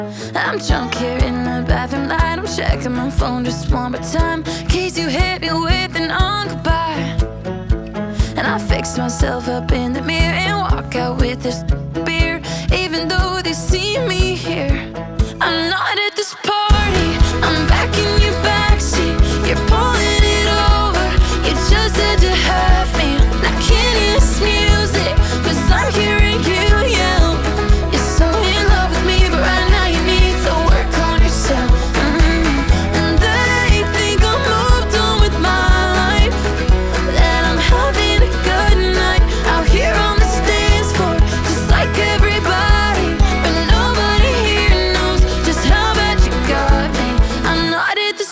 I'm drunk here in the bathroom light. I'm checking my phone just one more time, in case you hit me with an goodbye. And I fix myself up in the mirror and walk out with this